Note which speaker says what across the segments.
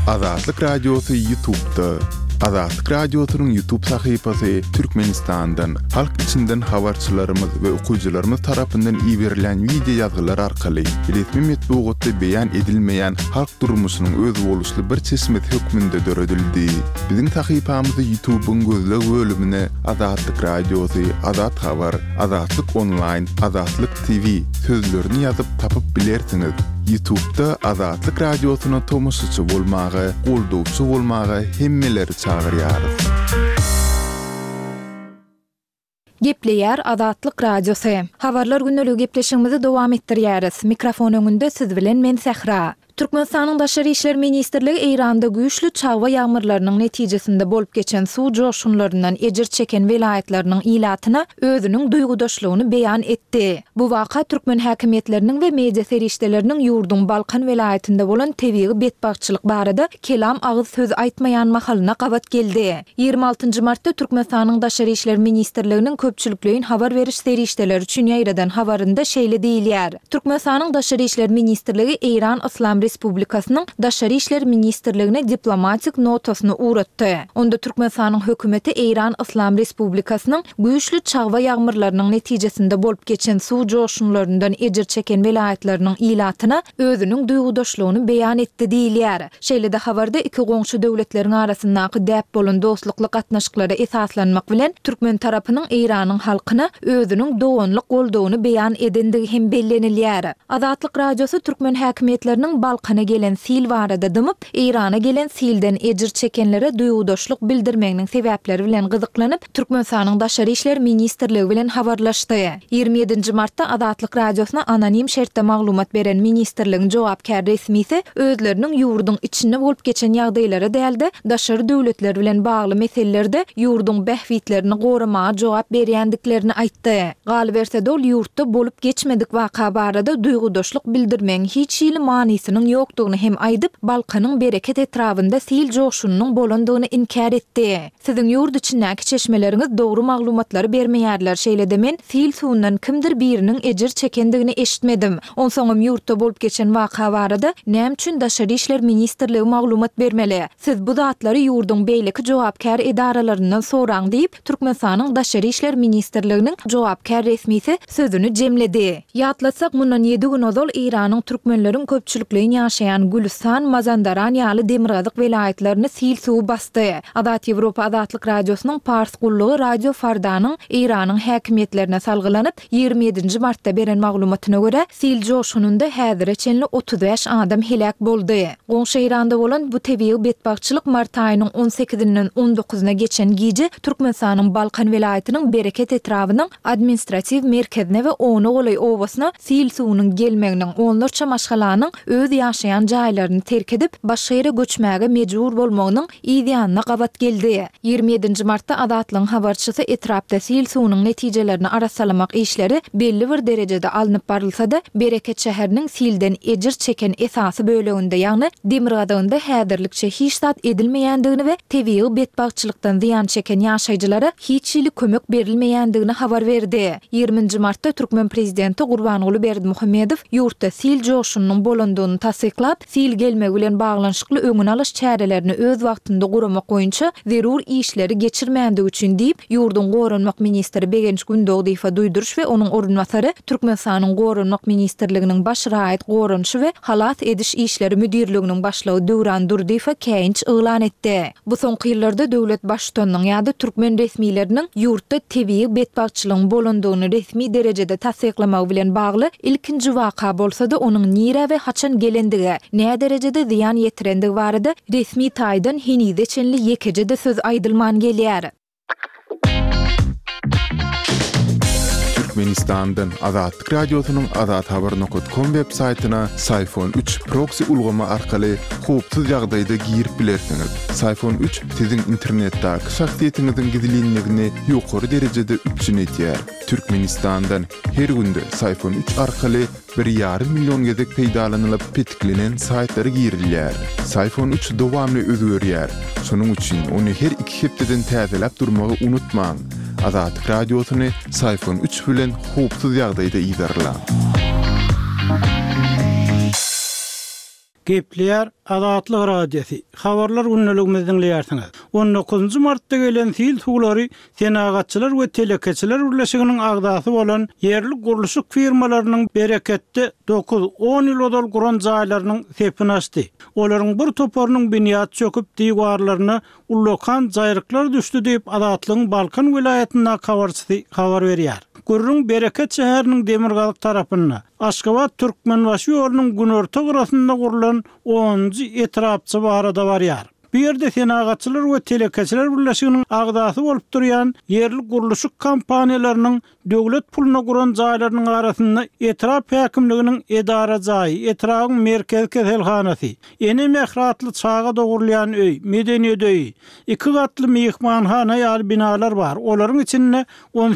Speaker 1: Azatlyk Radiosu YouTube'da. Azatlyk Radiosu'nun YouTube sayfasy Türkmenistan'dan, halk içinden habarçylarymyz we okuyjylarymyz tarapyndan ýiberilen video ýazgylar arkaly resmi metbuatda beýan edilmeýän halk durmuşynyň öz boluşly bir çeşmet hökmünde döredildi. Biziň sayfamyzy YouTube'un gözleg bölümine Azatlyk Radiosu, Azat Habar, Azatlyk Online, Azatlyk TV sözlerini ýazyp tapyp bilersiňiz. YouTube'da Azatlyk Radiosu'na tomoşçy bolmagy, goldowçy bolmagy hemmeleri çağırýar.
Speaker 2: Gepleýär Azatlyk Radiosu. Habarlar günlük gepleşigimizi dowam etdirýäris. Mikrofon öňünde siz bilen men Sehra. Türkmenistanyň Daşary işler ministrligi Eýranda güýçlü çagwa ýağmurlarynyň netijesinde bolup geçen suw joşunlaryndan ejir çeken welaýatlarynyň ilatyna özüniň duýgudaşlygyny beýan etdi. Bu waka türkmen häkimetleriniň we media serişdeleriniň ýurdun Balkan welaýatynda bolan tebii betbagçylyk barada kelam agyz söz aýtmaýan mahalyna gabat geldi. 26 martda Türkmenistanyň Daşary işler ministrliginiň köpçülikleýin habar beriş serişdeleri üçin ýaýradan habarynda şeýle diýilýär. Türkmenistanyň Daşary işler ministrligi Eýran Islam Respublikasynyň Daşary işler ministrligine diplomatik notasyny uratdy. Onda Türkmenistanyň hökümeti Eýran Islam Respublikasynyň güýçlü çagwa ýağmurlarynyň netijesinde bolup geçen suw joşunlaryndan ejir çeken welaýatlarynyň ilatyna özüniň duýgudaşlygyny beýan etdi diýilýär. Şeýle-de habarda iki goňşy döwletleriň arasyndaky däp bolan dostlukly gatnaşyklara esaslanmak bilen Türkmen tarapynyň Eýranyň halkyna özüniň dowamlyk goldawyny beýan edendigi hem bellenilýär. Azatlyk Radiosu Türkmen häkimetleriniň Balkana gelen sil barada dymyp, Eýrana gelen silden ejir çekenlere duýgudaşlyk bildirmeginiň sebäpleri bilen gyzyklanyp, Türkmenistanyň Daşary işler ministrligi bilen habarlaşdy. 27 martda Azatlyk Radiosuna anonim şertde maglumat beren ministrligiň jogapkär resmisi özleriniň ýurdun içinde bolup geçen ýagdaýlara däldi, daşary döwletler bilen bagly meselelerde ýurdun behwitlerini goramaga jogap berýändiklerini aýtdy. Galy berse dol ýurtda bolup geçmedik waka barada duýgudaşlyk bildirmeň hiç ýyly manysynyň ýokdugyny hem aýdyp, Balkanyň bereket etrafynda sil joşunyň bolandygyny inkar etdi. Siziň ýurt içindäki çeşmeleriňiz dogry maglumatlary bermeýärler. Şeýle-de men sil suwundan kimdir biriniň ejir çekendigini eşitmedim. Onsoňam ýurtda bolup geçen waka barada näme üçin Daşary işler ministrligi maglumat bermeli? Siz bu zatlary ýurdun beýleki jogapkär edaralaryndan soraň diýip Türkmenistanyň Daşary işler ministrliginiň jogapkär resmisi sözüni jemledi. Ýatlatsak mundan 7 gün ozal Eýranyň türkmenleriň köpçülikleýin ýaşaýan Gülistan, Mazandaran ýaly Demirgazyk welaýatlaryny sil suw bastı. Azat Ýewropa Azatlyk Radiosunyň Pars gullugy Radio Fardanyň Eýranyň häkimetlerine salgylanyp 27 martda beren maglumatyna görä sil joşununda häzire çenli 35 adam helak boldy. Goňşy Eýranda bolan bu tebii betbagçylyk mart aýynyň 18-inden 19-na geçen gije Türkmenistanyň Balkan welaýatynyň bereket etrawynyň administrativ merkezine we Onu Golay owasyna sil suwunyň gelmeginiň onlarça maşgalanyň öz ýaşaýan jaýlaryny terk edip başga ýere göçmäge mejbur bolmagynyň ýa-da gabat geldi. 27 martda Azatlyň habarçysy etrapda sil suwunyň netijelerini arasalamak işleri belli bir derejede alınıp barylsa-da Bereket şäheriniň silden ejir çeken esasy böleginde ýagny Demirgadagynda häzirlikçe hiç zat edilmeýändigini we tebii betbagçylykdan ziýan çeken ýaşaýjylara hiç ýyly kömek berilmeýändigini habar berdi. 20 martda Türkmen prezidenti Gurbanuly Berdimuhammedow ýurtda sil joşunyň bolandygyny tasdiklap, sil gelmegi bilen baglanyşykly öňüne alyş çärelerini öz wagtynda guramak boýunça zerur işleri geçirmändik üçin diýip ýurdun goranmak ministri Begenç Gündoğduýew duýduruş we onuň orunmasary Türkmenistanyň goranmak ministrliginiň baş raýat goranşy we halat ediş işleri müdirliginiň başlygy Döwran Durdiýew käýinç ýylan etdi. Bu soňky ýyllarda döwlet başçylygynyň ýa-da türkmen resmiýetleriniň ýurtda tebii betbagçylygyň bolandygyny resmi derejede tasdiklamak bilen bagly ilkinji waka bolsa-da onuň nire we haçan gelendigi, näme derejede ziýan ýetirendigi barada resmi taýdan henide çenli ýekejede söz aýdylman gelýär.
Speaker 1: Türkmenistan'dan Azatlyk Radiosunyň azathabar.com web saytyna Sayfon 3 proxy ulgama arkaly howpsuz ýagdaýda girip bilersiňiz. Sayfon 3 siziň internetdäki şahsiýetiňiziň gizlinligini ýokary derejede üçinetýär. Türkmenistan'dan her günde Sayfon 3 arkaly 1,5 milyon gezek peýdalanylyp petiklenen saytlary girilýär. Sayfon 3 dowamly özgörýär. Şonuň üçin ony her 2 hepdeden täzelep durmagy unutmaň. Azatlyk Radiosuny Sayfon 3 bilen howpsuz ýagdaýda ýyzarlar.
Speaker 3: Gepleýär Azatlyk radiosu. Habarlar günnäligimizden dinleýärsiňiz. 19 martda gelen fil tuglary senagatçylar we telekeçiler birleşiginiň agdasy bolan yerli gurulşyk firmalarynyň bereketli 9-10 ýyl odal guran jaýlarynyň sepini açdy. Olaryň bir toparynyň biniýat çöküp diýwarlaryna ullokan jaýryklar düşdi diýip Azatlygyň Balkan vilayetinde habar berýär. Gurrun Bereket şäheriniň Demirgazyk tarapynda Aşgabat Türkmenbaşy ýolunyň günorta gyrasynda gurulan 10-njy etrapçy barada barýar. Bu ýerde senagatçylar we telekeçiler birleşiginiň agdasy bolup durýan yerli gurulşyk kampaniýalarynyň döwlet puluna guran jaýlarynyň arasynda etrap häkimliginiň edara jaýy, etragyň merkez keselhanasy, eni mehratly çağa dogurlayan öý, medeniýet öýi, 2 gatly mehmanhana ýaly binalar bar. Olaryň içinde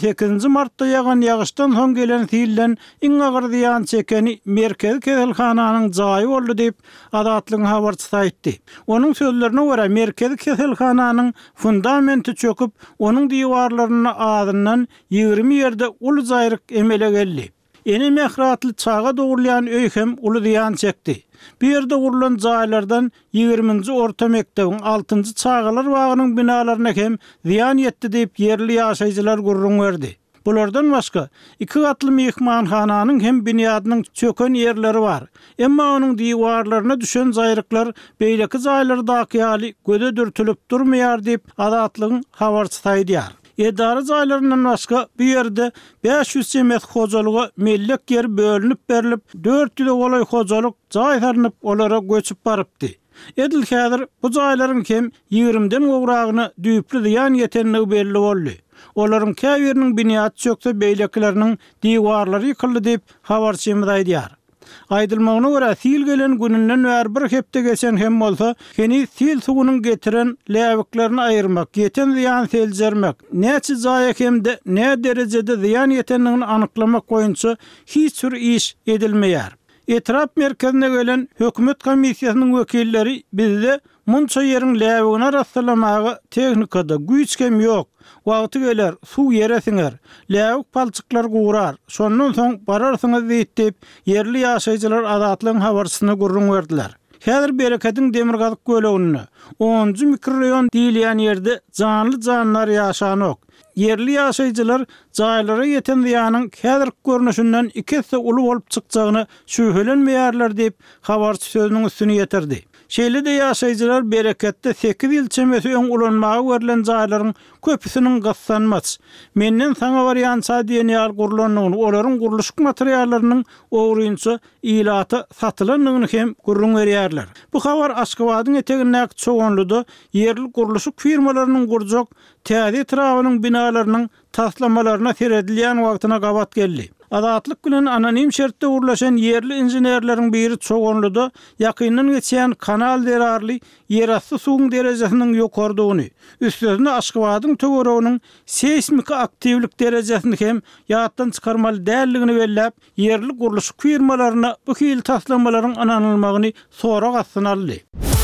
Speaker 3: 18 martda ýagan ýagyşdan soň gelen silden iň agyr ziýan çekeni merkez keselhananyň jaýy boldy diýip Azatlygyň habarçysy aýtdy. Onuň sözlerine göre merkez keselhananyň fundamenti çöküp, onuň diýwarlaryna adyndan 20 ýerde ulu jaýryk emele geldi. Eni mehratly çağa dogurlayan öý hem ulu ziýan çekdi. Bu ýerde gurulan jaýlardan 20-nji orta mekdebiň 6-njy çağalar bagynyň binalaryna hem ziýan ýetdi diýip yerli ýaşaýjylar gurrun berdi. Bulardan başga 2 gatly mehmanhananyň hem biniýadynyň çöken ýerleri bar. Emma onuň diýwarlaryna düşen jaýryklar beýleki jaýlardaky ýaly göze dürtülüp durmaýar diýip Azatlygyň habarçysy aýdýar. Edara jaýlaryndan başga bu ýerde 500 semet hojalygy mellek ýer bölünip berilip 400 golay hojalyk jaýlanyp olara göçüp barypdy. Edil häzir bu jaýlaryň hem 20den gowragyny düýpli ziýan ýetenligi belli boldy. Olaryň käbiriniň biniýaty çökse beýlekleriniň diýwarlary ýykyldy diýip habarçymyz aýdýar. Aýdylmagyna görä sil gelen gününden bäri bir hepde geçen hem bolsa, heni sil suwunyň getiren läwiklerini aýyrmak, ýeten ziýan seljermek, näçe jaýa hemde nä derejede ziýan ýetenligini anyklamak goýunça hiç bir iş edilmeýär. Etrap merkezine gelen hökümet komissiýasynyň wekilleri bizde munça ýeriň läwigine rastlamagy tehnikada güýç hem ýok. Wagty geler, suw ýeresiňer, läwik palçyklar gurar. Şondan soň bararsyňyz diýip yerli ýaşaýjylar Azatlygyň habarçysyna gurrun berdiler. Häzir Bereketiň Demirgazyk göleginde 10-njy mikroraýon diýilýän ýerde janly janlar ýaşanok. Yerli ýaşaýjylar jaýlara ýeten ziýanyň häzir görnüşinden 2 hesse uly bolup çykjagyny şüphelenmeýärler diýip habarçy sözüniň üstüne ýetirdi. Şeýle-de ýaşaýjylar Bereketde 8 ýyl çemesi öň ulanmagy verilen jaýlaryň köpüsiniň gassanmaz. Menden saňa variansa diýen ýaly gurulanyny, olaryň gurulşyk materiallarynyň ogrunça ilaty satylanyny hem gurrun berýärler. Bu habar Aşgabatyň etegindäki çoğunluda yerli gurulşyk firmalarynyň gurjak täze etrabynyň binalarynyň taslamalaryna seredilýän wagtyna gabat geldi. Azatlyk bilen anonim şertde urulaşan yerli injenerleriň biri çoğunluda ýakyndan geçen kanal derarly ýerasty suwuň derejesiniň ýokardygyny, üstüne Aşgabatyň töwereginiň seismik aktivlik derejesini hem ýatdan çykarmaly dälligini belläp, yerli gurulşyk firmalaryna bu hil taslamalaryň ananylmagyny sorak atynaldy.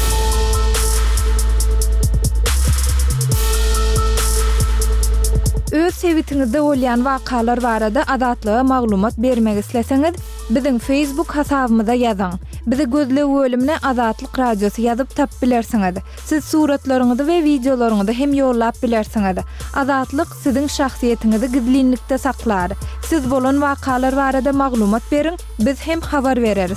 Speaker 2: Öz sebitiňizde bolýan wakalar barada Azatlyga maglumat bermek isleseňiz, biziň Facebook hasabymyza ýazyň. Bizi gözlegi bölümine Azatlyk radiosu ýazyp tap bilersiňiz. Siz suratlaryňyzy we videolaryňyzy hem ýollap bilersiňiz. Azatlyk siziň şahsiýetiniňizi gizlinlikde saklar. Siz bolan wakalar barada maglumat beriň, biz hem habar bereriz.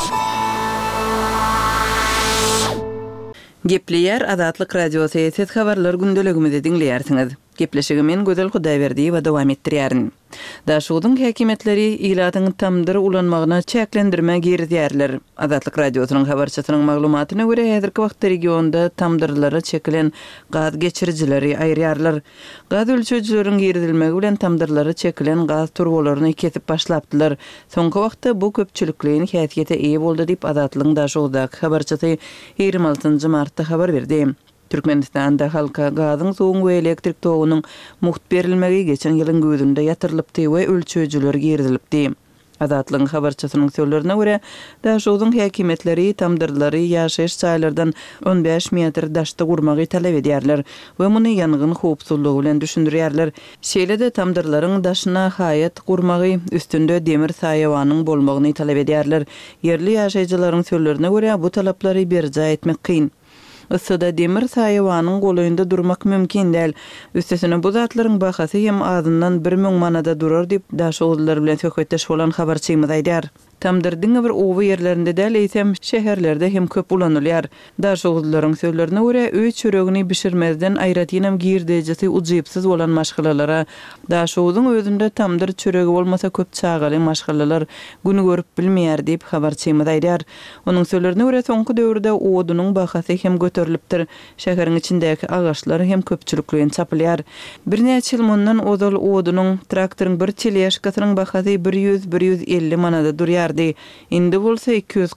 Speaker 4: Gepleýär Azatlyk radiosu ýetet habarlar gündeligimizde dinleýärsiňiz. Gepleşigimen Gözel Hudaýberdi we dowam etdirýärin. Daşugyň häkimetleri ilatyň tamdyr ulanmagyna çäklendirme girdiýärler. Azatlyk radiosynyň habarçysynyň maglumatyna görä häzirki wagtda regionda tamdyrlara çekilen gaz geçirijileri aýrýarlar. Gaz ölçüjileriň girdilmegi bilen tamdyrlara çekilen gaz turbolaryny kesip başlapdylar. Soňky wagtda bu köpçülikliň häsiýete eýe boldy diýip Azatlygyň daşugdaky habarçysy 26 martda habar berdi. Türkmenistanda halka gazyň soňky we elektrik togunyň muht berilmegi geçen ýylyň gözünde ýatyrylypdy we ölçüjiler girdilipdi. Adatlygyň habarçysynyň sözlerine görä, daşugyň häkimetleri tamdyrlary ýaşaýyş çaýlardan 15 metr daşdy gurmagy talap edýärler we muny ýangyn howpsuzlygy bilen düşündirýärler. Şeýle-de tamdyrlaryň daşyna haýat gurmagy üstünde demir saýawanyň bolmagyny talap edýärler. Yerli ýaşaýjylaryň sözlerine görä, bu talaplary berja etmek kyn. Yssyda demir saýawanyň golaýynda durmak mümkin däl. Üstesine bu zatlaryň bahasy hem azyndan 1000 manada durar diýip daşaglylar bilen söhbetdeş bolan habarçymyz aýdýar. Tamdyrdyň bir owy ýerlerinde däl eýsem şäherlerde hem köp ulanylýar. Daşaglylaryň sözlerine görä, öý çöregini bişirmezden aýratynam girdejisi ujypsyz bolan maşgalalara, daşagyň özünde tamdyr çöregi bolmasa köp çagaly maşgalalar güni görüp bilmeýär diýip habarçymyz aýdýar. Onuň sözlerine görä, soňky döwürde odunyň bahasy hem göterilipdir. Şäheriň içindäki agaçlar hem köpçülikliň çapylýar. Bir näçe ýyl mundan odal odunyň traktoryň bir çelýaşkasynyň bahasy 100-150 manada durýar. Indi bolsa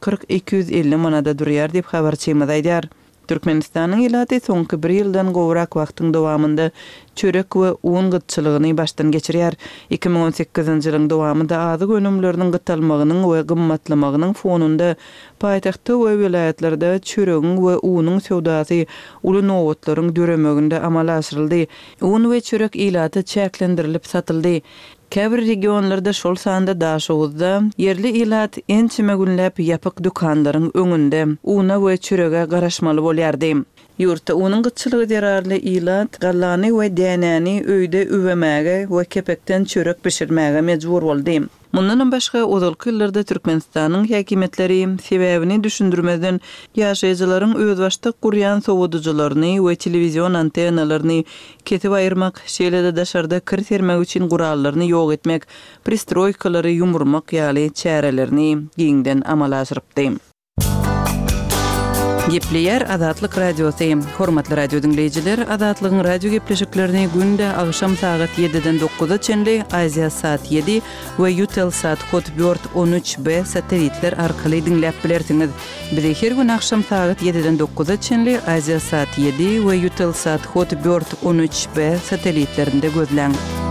Speaker 4: 240-250 manada durýar diýip habarçymyz aýdýar. Türkmenistanyň ýylaty soňky 1 ýyldan gowrak wagtyň dowamında çörek we un gytçylygyny başdan geçirýär. 2018-nji ýylyň dowamında azyk önümleriniň gytalmagynyň we gymmatlamagynyň fonunda paýtagtda we vilayatlerde çöregiň we unyň sowdasy uly nowatlaryň döremeginde amala asyryldy. Un we çörek ýylaty çäklendirilip satyldy. Käbir regionlarda şol sanda daşagda yerli ýylat ençime günläp ýapyk dükanlaryň öňünde una we çörege garaşmaly bolýardy. Ýurtda unyň gytçylygy derarly ýylat gallany we dänäni öýde üwemäge we kepekden çörek pişirmäge mejbur boldy. Mundan başga ozalky ýyllarda Türkmenistanyň häkimetleri sebäbini düşündirmeden ýaşaýjylaryň öz başda gurýan sowadyjylaryny we telewizion antennalaryny ketip aýyrmak, şeýle-de daşarda kir sermek üçin gurallaryny ýok etmek, pristroýkalary ýumurmak ýaly çärelerini giňden amala aşyrypdy. Gepleýär Adatlyk Radiosy. Hormatly radio dinleýijiler, Adatlygyň radio gepleşiklerini günde agşam saat 7-den 9-a çenli Aziya saat 7 we Eutelsat kod 413B satelitler arkaly dinläp bilersiňiz. Bizi her gün agşam saat 7-den 9-a çenli Aziya saat 7 we Eutelsat kod 413B satelitlerinde gözläň.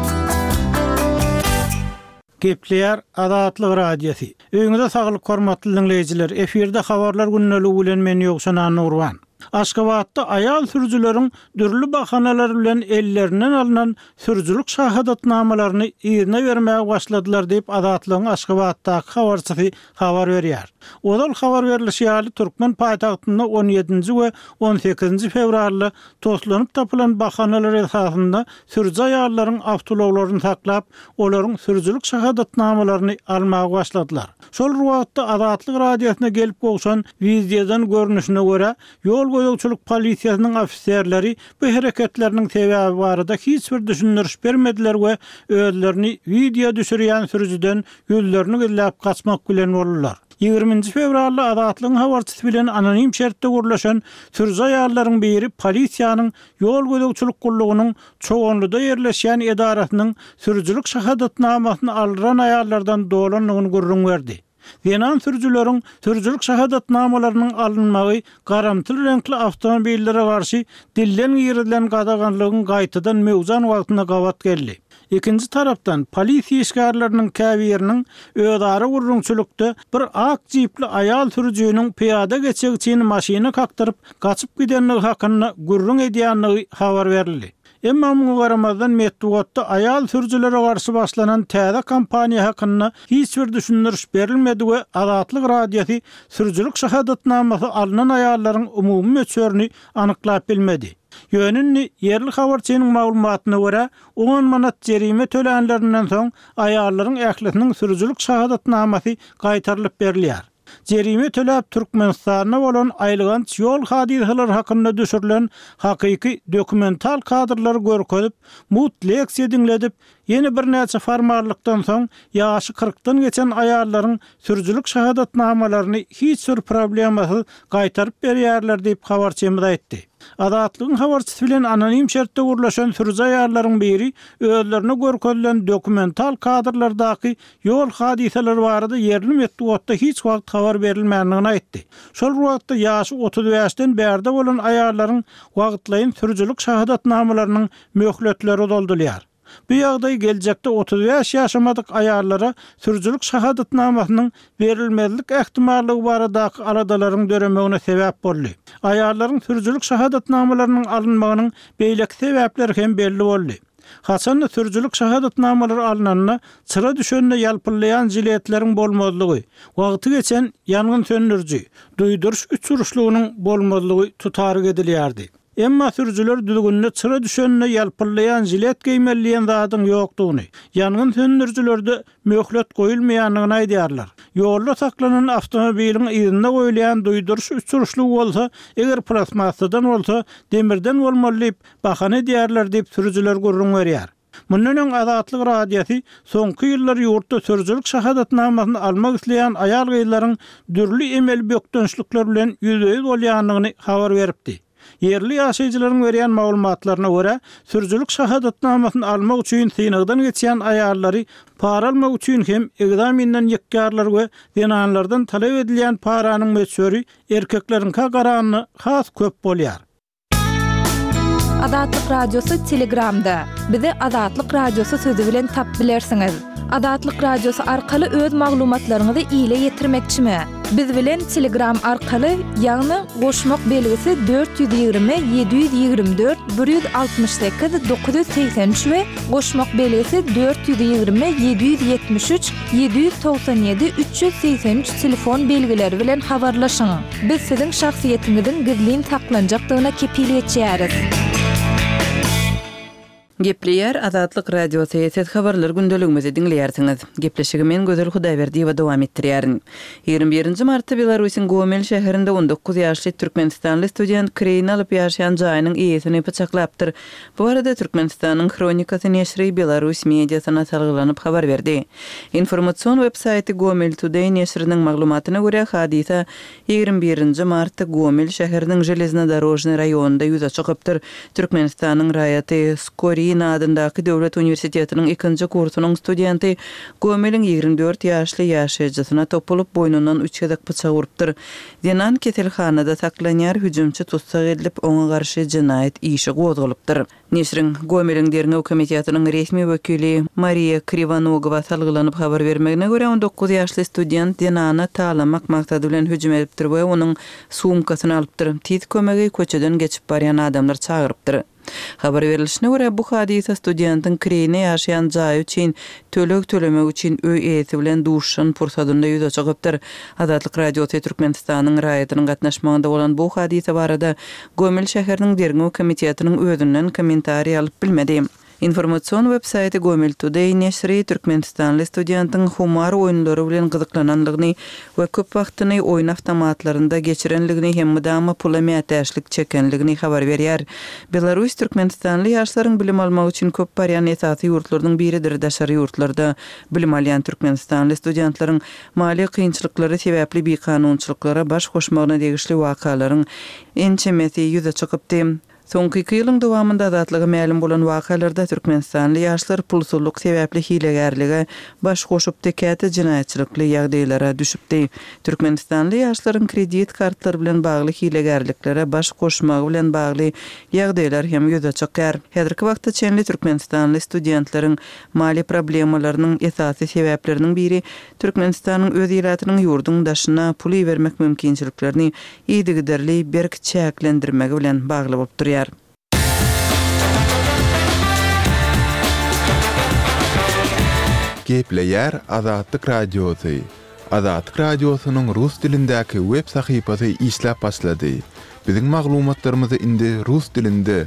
Speaker 3: Gepleýär Adatlyk Radiosy. Öňüňizde saglyk hormatly dinleýijiler, efirde habarlar günneligi bilen men ýokşan Nurwan. Aşgabatda aýal sürüjüleriň dürli bahanalar bilen ellerinden alınan sürüjülük şahadatnamalaryny ýerine bermäge başladylar diýip Adatlygyň Aşgabatdaky habarçysy habar berýär. Odal habar berilişi ýaly Türkmen paýtagtynda 17-nji we 18-nji fevralda toslanyp tapylan bahanalar esasynda sürüjü aýallaryň awtologlaryny taklap, olaryň sürüjülük şahadatnamalaryny almagy başladylar. Şol wagtda Adatlyk radiosyna gelip gowşan wideodan görnüşine görä ýol goýugçylyk polisiýasynyň ofisierleri bu hereketleriniň sebäbi barada hiç bir düşündiriş bermediler we özlerini video düşürýän sürüjüden ýollerini gellap kaçmak bilen boldular. 20 fevralda Adatlygyň habarçysy bilen anonim şertde gurlaşan sürüjü aýallaryň biri polisiýanyň ýol goýugçylyk gullugynyň çoğunluda ýerleşýän edarasynyň sürüjülük şahadatnamasyny aldyran aýallardan dolanygyny gurrun berdi. Ýenan sürüjüleriň sürüjülük şahadatnamalarynyň alınmagy garamtyl renkli awtomobillere garşy dillen ýerilen gadaganlygyň gaýtadan mewzan wagtyna gawat geldi. Ikinci tarapdan polisiýa işgärleriniň käbiriniň öýdary gurrunçylykda bir ak jipli aýal sürüjüniň piýada geçek üçin maşyna kakdyryp gaçyp gidenligi hakyna gurrun edýänligi habar berildi. Emma muňa garamazdan metdugatda aýal sürüjülere garşy başlanan täze kampaniýa hakyna hiç bir düşündiriş berilmedi we Adatlyk Radiosy sürüjülük şahadatnamasy alynan aýallaryň umumy möçberini anyklap bilmedi. Ýönünni yerli habarçynyň maglumatyna görä 10 manat jerime tölenlerinden soň aýallaryň ählisiniň sürüjülük şahadatnamasy gaýtarylyp berilýär. Jerime töläp Türkmenistana bolan aýlygans ýol hadiseleri hakynda düşürilen hakyky dokumental kadrlary görkezip, mutleksiýa dinledip, ýene bir näçe formallykdan soň ýaşy 40-dan geçen aýallaryň sürüjülük şahadatnamalaryny hiç bir problemasyz gaýtaryp berýärler diýip habarçymyz aýtdy. Adatlygyň habarçysy bilen anonim şertde gurlaşan sürüjü aýallaryň biri özlerine görkezlen dokumental kadrlardaky ýol hadiseleri barada yerli metdugatda hiç wagt habar berilmändigini aýtdy. Şol wagtda ýaşy 35-den bärde bolan aýallaryň wagtlaýyn sürüjülük şahadatnamalarynyň möhletleri doldurýar. Bu ýagdaý geljekde 35 ýaşamadyk aýallara sürüjülük şahadatnamasynyň berilmezlik ähtimallygy baradaky aradalaryň döremegine sebäp boldy. Aýallaryň sürüjülük şahadatnamalarynyň alynmagynyň beýlek sebäpleri hem belli boldy. Hasan sürüjülük şahadatnamalary alynanyna çıra düşenine ýalpyllayan jiletleriň bolmazlygy, wagty geçen ýangyn söndürji, duýduruş uçuruşlugynyň bolmazlygy tutary edilýärdi. Emma sürüjüler düzgünne çıra düşenine ýalpyllayan jilet giýmelliýän zadyň ýokdugyny, ýangyn söndürjilerde möhlet goýulmaýanyny aýdýarlar. Ýolda saklanan avtomobiliň ýerine goýulan duýduruş uçuruşlugy bolsa, eger plasmasadan bolsa, demirden bolmalyp bahane diýerler diýip sürüjüler gurrun berýär. Mundan öň Azatlyk radiosi soňky ýyllar ýurtda sürüjülük şahadatnamasyny almak isleýän aýal gyýlaryň dürli emel bökdönçlikler bilen ýüzüýüz bolýanyny habar beripdi. Yerli ýaşaýjylaryň berýän maglumatlaryna görä, sürüjülük şahadatnamasyny almak üçin synagdan geçýän aýallary para almak üçin hem egzaminden ýekgarlar we zenanlardan talap edilýän paranyň möçberi erkekleriň garanyny has köp bolýar.
Speaker 2: Azatlyk radiosu Telegramda. Bizi Azatlyk radiosu sözü bilen tap bilersiňiz. Azatlyk radiosu arkaly öz maglumatlaryňyzy ile ýetirmekçimi? Biz bilen Telegram arkaly ýagny goşmak belgisi 420 724 168 983 we goşmak belgisi 420 773 797 383 telefon belgileri bilen habarlaşyň. Biz siziň şahsiýetiňiziň gizlin saklanjakdygyna kepiliyet ederiz.
Speaker 4: Gepleýär Azatlyk radiosu ýetet habarlar gündeligimizi dinleýärsiňiz. Gepleşigi men Gözel Hudaýberdi we dowam etdirýärin. 21 martda Belarusyň Gomel şäherinde 19 ýaşly türkmenistanly student krein alyp ýaşaýan jaýynyň iýesini pyçaklapdyr. Bu arada Türkmenistanyň Kronikasy neşri Belarus mediasyna salgylanyp habar berdi. Informasiýon websaýty Gomel Today neşriniň maglumatyna görä hadisa 21 martda Gomel şäheriniň Железнодорожный raýonunda ýüze çykypdyr. Türkmenistanyň raýaty Skori adyndaky döwlet universitetiniň 2-nji kursunyň studenti Gomel'in 24 ýaşly ýaşaýjysyna topulup boynundan 3 gedek pyçak urupdyr. Denan ketelhanada saklanýar hüjümçi tutsak edilip oňa garşy jinaýat işi gozgulypdyr. Neşrin Gomel'in derňew komitetiniň resmi wekili Mariya Krivanogowa salgylanyp habar bermegine görä 19 ýaşly student Denana talamak maksady bilen hüjüm edipdir we onuň sumkasyny alypdyr. Tit kömegi köçeden geçip barýan adamlar çağırypdyr. Habar berilişine göre bu hadisa studentin kreyine ýaşaýan jaý üçin tölek tölemek üçin öý eýeti bilen duşan pursatynda ýüze çykypdyr. Azatlyk radiosu Türkmenistanyň raýatynyň gatnaşmagynda bolan bu hadisa barada Gomel şäheriniň derňew komitetiniň özünden kommentariýa alyp bilmedi. Informasiýon websaýty Gomel Today neşri Türkmenistanly studentin humar oýunlary bilen gyzyklananlygyny we köp wagtyny oýun awtomatlarynda geçirenligini hem mudama pula mätäşlik çekenligini habar berýär. Belarus Türkmenistanly ýaşlaryň bilim almak üçin köp barýan esasy ýurtlaryň biridir. Daşary ýurtlarda bilim alýan Türkmenistanly studentlaryň mali kynçylyklary sebäpli bekanunçylyklara baş goşmagyna degişli wakalaryň ençemesi ýüze çykypdy. Soňky 2 ýylyň dowamında azatlygy ma'lum bolan wakalarda Türkmenistanly ýaşlar pulsuzlyk sebäpli hilegärlige baş goşup tekäte jinaýatçylykly ýagdaýlara düşüpdi. Türkmenistanly ýaşlaryň kredit kartlary bilen bagly hilegärliklere baş goşmagy bilen bagly ýagdaýlar hem ýüze çykýar. Häzirki wagtda çenli Türkmenistanly studentlaryň mali problemalarynyň esasy sebäpleriniň biri Türkmenistanyň öz ýylatynyň ýurdun daşyna pul bermek mümkinçiliklerini ýygyderli berk çäklendirmegi bilen bagly bolup durýar.
Speaker 1: Gepleýär Azatlyk radiosu. Azatlyk radiosynyň rus dilindäki web sahypasy işläp başlady. Biziň maglumatlarymyzy indi rus dilinde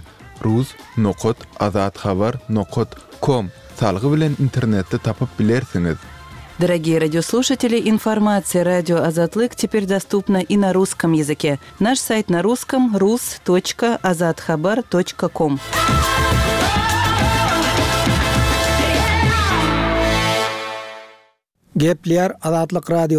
Speaker 1: rus.azatxabar.com salgy bilen internetde tapyp bilersiňiz.
Speaker 4: Дорогие радиослушатели, информация «Радио Азатлык» теперь доступна и на русском языке. Наш сайт на русском rus.azatxabar.com.
Speaker 3: Gepleýär Azatlyk radiosu.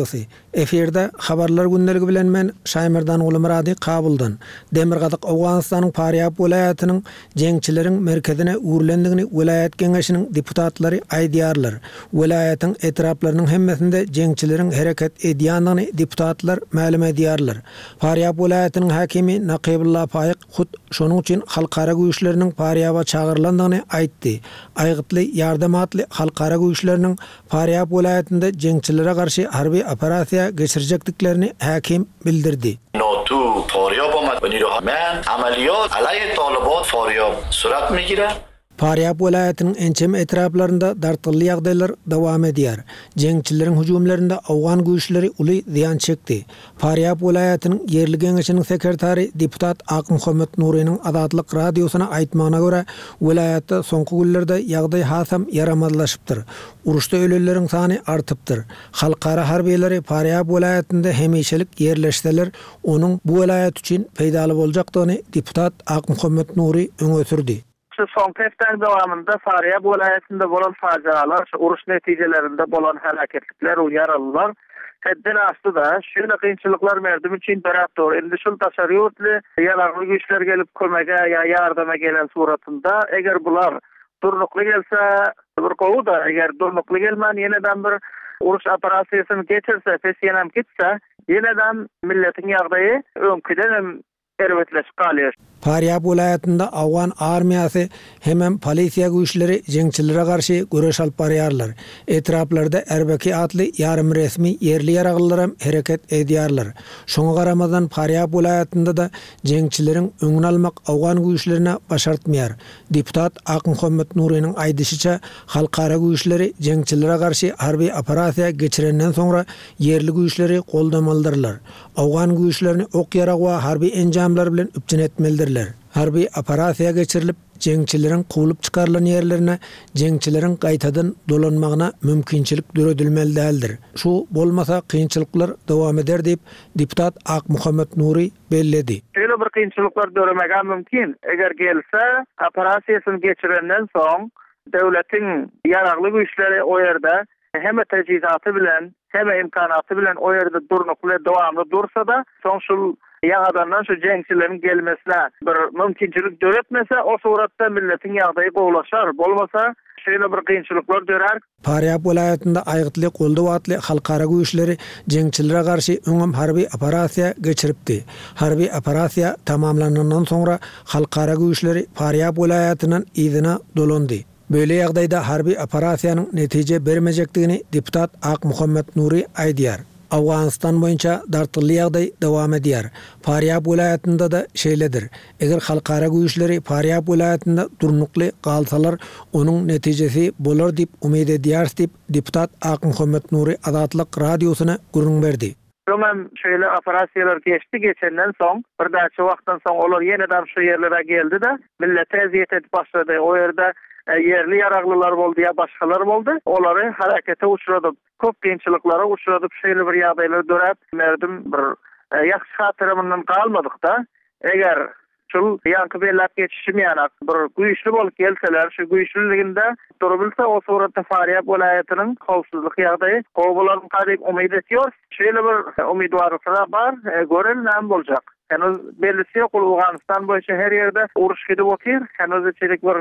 Speaker 5: Eferde habarlar gündəligi bilen men Şaymirdan Ulumradi Kabuldan Demirgadyk Awganistanyň Faryab welaýatynyň jeňçileriň merkezine uğurlandygyny welaýat geňeşiniň deputatlary aýdýarlar. Welaýatyň etraplarynyň hemmesinde jeňçileriň hereket edýändigini deputatlar ma'lum edýärler. Faryab welaýatynyň hakimi Naqibullah Faýyk hut şonuň üçin halkara güýçleriniň Faryaba çağırlandygyny aýtdy. Aýgytly ýardamatly halkara güýçleriniň Faryab welaýatynda jeňçilere garşy harby operasiýa geçirecekliklerini hakim bildirdi.
Speaker 6: NATO Faryab omad ve nirohamen ameliyat alayhi Taliban Faryab surat migire.
Speaker 5: Faryab welaýatynyň ençem etraplarynda dartyly ýagdaýlar dowam edýär. Jeňçileriň hujumlarynda awgan güýçleri uly ziýan çekdi. Faryab welaýatynyň ýerli geňeşiniň sekretary deputat Ak Muhammed Nurynyň Azatlyk radiosyna aýtmagyna görä, welaýatda soňky günlerde ýagdaý hasam yaramazlaşypdyr. Uruşda öleleriň sany artypdyr. Halkara harbiýetleri Faryab welaýatynda hemişelik ýerleşseler, onuň bu welaýat üçin peýdaly boljakdygyny deputat Ak Muhammed Nury öňe sürdi.
Speaker 7: Son haftalar dowamında Faryab welaýatynda bolan fajialar, uruş netijelerinde bolan helaketlikler, yaralylar hedden aşdyda. Şöyle kynçylyklar merdim üçin beratdyr. Endi şol taşaryotly ýalanly güýçler gelip kömege ýa ýardama gelen suratynda eger bular durnukly gelse bir gowda, eger durnukly gelmän ýeneden bir uruş operasiýasyny geçirse, fesýenam gitse, ýeneden milletiň ýagdaýy öňküden erwetleşip galýar.
Speaker 5: Faryab welaýatynda awgan armiýasy hemem polisiýa güýçleri jeňçilere garşy göreş alyp barýarlar. Etraplarda erbeki atly ýarym resmi ýerli ýaraglylar hem hereket edýärler. Şoňa garamazdan Faryab welaýatynda da jeňçileriň öňüni almak awgan güýçlerine başartmaýar. Deputat Ak Muhammed Nurynyň aýdyşyça, halkara güýçleri jeňçilere garşy harby operasiýa geçirenden soňra ýerli güýçleri goldamaldyrlar. Awgan güýçlerini ok ýarag we harby enjamlar bilen üpjün etmelidir. Harbi operasiýa geçirilip jeňçileriň kowulyp çykarlan ýerlerine jeňçileriň gaýtadan dolanmagyna mümkinçilik döredilmeli däldir. Şu bolmasa kynçylyklar dowam eder diýip deputat Ak Muhammed Nury belledi.
Speaker 7: Şöyle bir kynçylyklar döremäge mümkin. Eger gelse operasiýasyny geçirenden soň döwletiň ýaragly güýçleri o ýerde hem tejizatı bilen hem imkanaty bilen o ýerde durnukly dowamly dursa da soň şol ýagadandan şu jeňçilerin gelmesine bir mümkinçilik döretmese, o suratda milletiň ýagdaýy gowlaşar. Bolmasa şeýle bir kynçylyklar dörer.
Speaker 5: Faryab welaýatynda aýgytly golda watly halkara güýçleri jeňçilere garşy öňem harby operasiýa geçiripdi. Harby operasiýa tamamlanandan soňra halkara güýçleri Faryab welaýatynyň ýzyna dolandy. Böyle ýagdaýda harby operasiýanyň netije bermejekdigini deputat Ak Muhammed Nury aýdýar. Awganistan boýunça dartyly ýagdaý dowam edýär. Faryab welaýatynda da şeýledir. Eger halkara güýçleri Faryab welaýatynda durnukly galsalar, onuň netijesi bolar diýip umyt edýärs diýip deputat Ak Muhammed Nury Azatlyk radiosyna gurrun berdi.
Speaker 7: Hem şöyle operasiýalar geçenden soň, bir daçy wagtdan soň olar ýeneden şu ýerlere geldi de millete eziyet edip başlady. O ýerde yerli yaraglılar boldy ya başgalar boldy. Olary harekete uçuradyp, köp kynçylyklara uçuradyp şeýle bir ýagdaýlar dörep merdim bir ýaxşy hatyrymdan galmadyk da. Eger şol ýanky bellap geçişimýanak bir güýçli bolup gelseler, şu güýçliliginde durabilse o suratda Faryab welaýatynyň howpsuzlyk ýagdaýy gowularyň gadyp umyt etýär. Şeýle bir umydwarlyklar bar, görel näme boljak. Henüz bellisi yok, Awganistan boýunça her ýerde uruş gidip otyr. Henüz içerik bir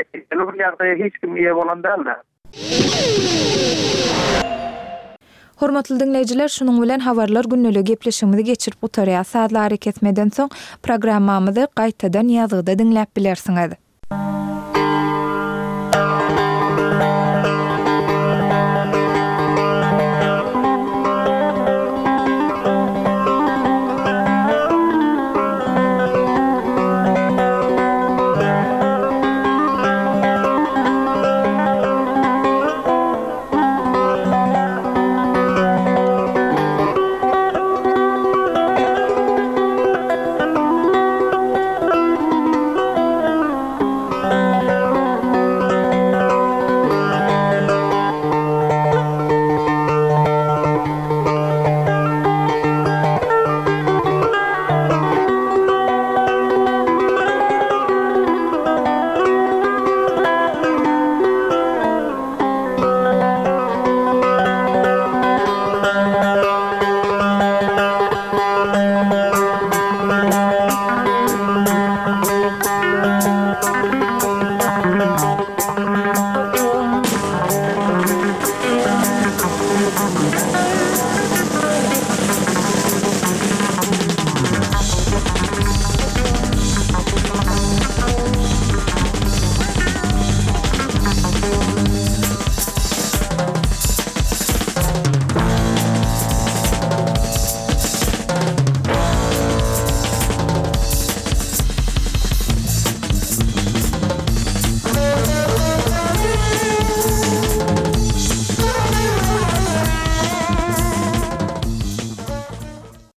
Speaker 7: ýagdaýa hiç kim ýe bolan däldi.
Speaker 2: Hormatly dinleýijiler, şunuň bilen habarlar günneligi gepleşigimizi geçirip otarýar. Saatlar hareket etmeden soň programmamyzy gaýtadan ýazgyda dinläp bilersiňiz.